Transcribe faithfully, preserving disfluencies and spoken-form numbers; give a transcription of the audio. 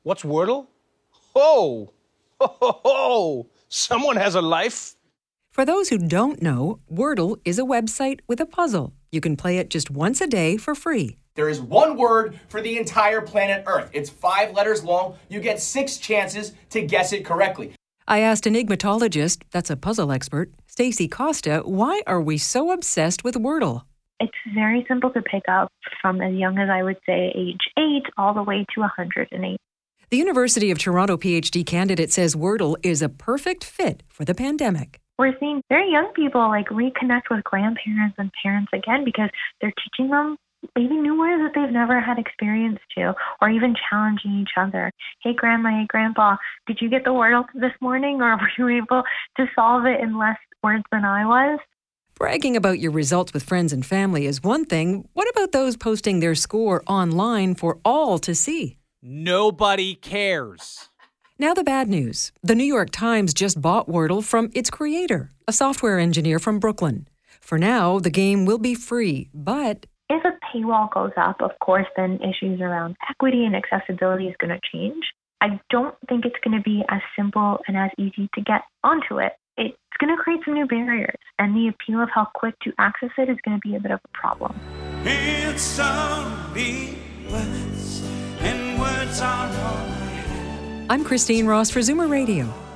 What's Wordle? Oh, ho, ho, ho. Someone has a life. For those who don't know, Wordle is a website with a puzzle. You can play it just once a day for free. There is one word for the entire planet Earth. It's five letters long. You get six chances to guess it correctly. I asked enigmatologist, that's a puzzle expert, Stacey Costa, why are we so obsessed with Wordle? It's very simple to pick up from as young as, I would say, age eight all the way to one hundred eight. The University of Toronto PhD candidate says Wordle is a perfect fit for the pandemic. We're seeing very young people like reconnect with grandparents and parents again because they're teaching them maybe new words that they've never had experience to, or even challenging each other. Hey, Grandma, hey, Grandpa, did you get the Wordle this morning, or were you able to solve it in less words than I was? Bragging about your results with friends and family is one thing. What about those posting their score online for all to see? Nobody cares. Now the bad news. The New York Times just bought Wordle from its creator, a software engineer from Brooklyn. For now, the game will be free, but if a paywall goes up, of course, then issues around equity and accessibility is going to change. I don't think it's going to be as simple and as easy to get onto it. It's going to create some new barriers, and the appeal of how quick to access it is going to be a bit of a problem. It's only words, and words are all I have. I'm Christine Ross for Zoomer Radio.